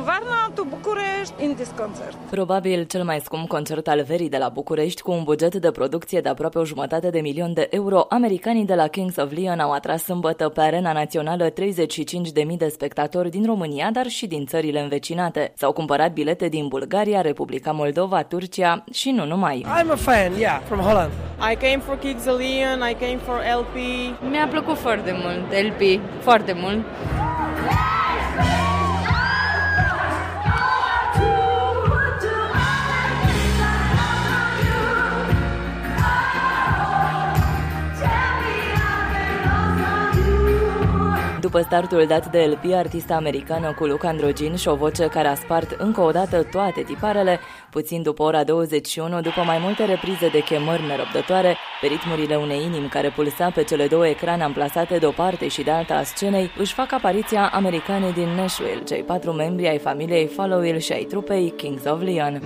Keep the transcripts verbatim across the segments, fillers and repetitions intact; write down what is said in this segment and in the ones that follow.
Varna to București in this concert. Probabil cel mai scump concert al verii de la București, cu un buget de producție de aproape o jumătate de milion de euro, americanii de la Kings of Leon au atras sâmbătă pe Arena Națională treizeci și cinci de mii de spectatori din România, dar și din țările învecinate. S-au cumpărat bilete din Bulgaria, Republica Moldova, Turcia și nu numai. I'm a fan, yeah, from Holland. I came for Kings of Leon, I came for L P. Mi-a plăcut foarte mult L P, foarte mult. După startul dat de L P, artista americană cu look androgin și o voce care a spart încă o dată toate tiparele, puțin după ora douăzeci și unu, după mai multe reprize de chemări nerăbdătoare, pe ritmurile unei inimi care pulsa pe cele două ecrane amplasate de o parte și de alta a scenei, își fac apariția americanii din Nashville, cei patru membri ai familiei Followill și ai trupei Kings of Leon.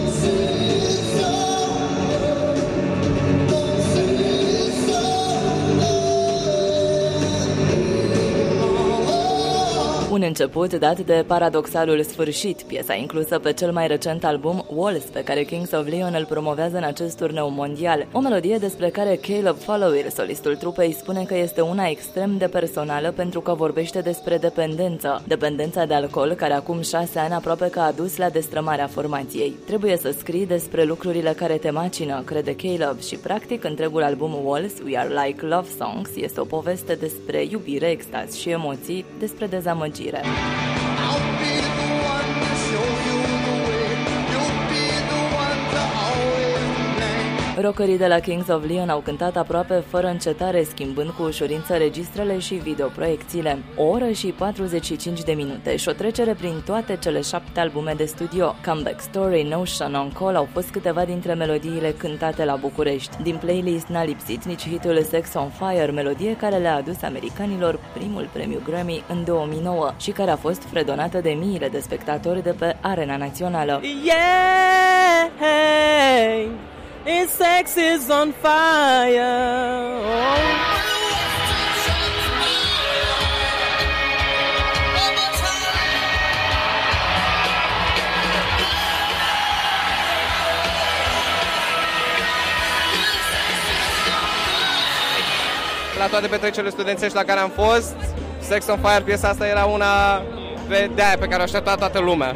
Un început dat de paradoxalul sfârșit, piesa inclusă pe cel mai recent album Walls, pe care Kings of Leon îl promovează în acest turneu mondial. O melodie despre care Caleb Followill, solistul trupei, spune că este una extrem de personală pentru că vorbește despre dependență. Dependența de alcool, care acum șase ani aproape că a dus la destrămarea formației. Trebuie să scrii despre lucrurile care te macină, crede Caleb, și practic întregul album Walls, We Are Like Love Songs, este o poveste despre iubire, extaz și emoții, despre dezamăgire. Rockerii de la Kings of Leon au cântat aproape fără încetare, schimbând cu ușurință registrele și videoproiecțiile. O oră și patruzeci și cinci de minute și o trecere prin toate cele șapte albume de studio. Comeback Story, Notion, On Call au fost câteva dintre melodiile cântate la București. Din playlist n-a lipsit nici hitul Sex on Fire, melodie care le-a adus americanilor primul premiu Grammy în două mii nouă și care a fost fredonată de miile de spectatori de pe Arena Națională. Yeah, hey, and sex is on fire. Oh. La toate petrecerile studențești la care am fost, Sex on Fire, piesa asta era una de aia pe care o aștepta toată lumea.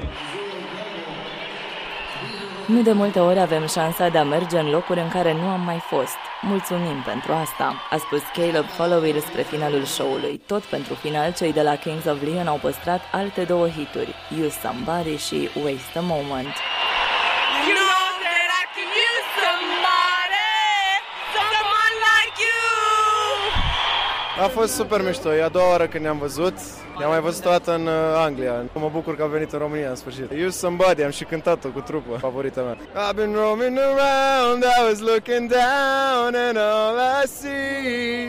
Nu de multe ori avem șansa de a merge în locuri în care nu am mai fost. Mulțumim pentru asta, a spus Caleb Followill spre finalul show-ului. Tot pentru final, cei de la Kings of Leon au păstrat alte două hituri, Use Somebody și Waste a Moment. You know that I can use somebody, someone like you. A fost super mișto, e a doua oară când ne-am văzut. Ne-am mai văzut toată în Anglia. Mă bucur că a venit în România în sfârșit. Use Somebody, am și cântat-o cu trupă, favorita mea. I've been roaming around, I was looking down and all I see.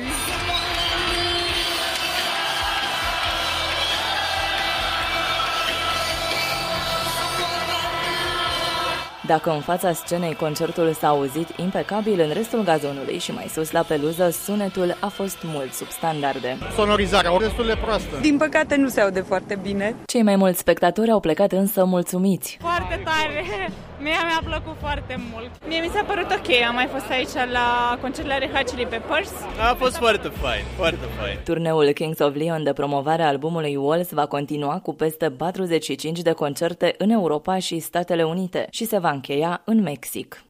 Dacă în fața scenei concertul s-a auzit impecabil, în restul gazonului și mai sus la peluză, sunetul a fost mult sub standarde. Sonorizarea o destul de proastă. Din păcate nu se aude foarte bine. Cei mai mulți spectatori au plecat însă mulțumiți. Foarte tare! Mie mi-a plăcut foarte mult. Mie mi s-a părut ok, am mai fost aici la concertul Red Hot Chili Peppers. A fost foarte fain, foarte fain. Turneul Kings of Leon de promovare a albumului Walls va continua cu peste patruzeci și cinci de concerte în Europa și Statele Unite și se va încheia în Mexic.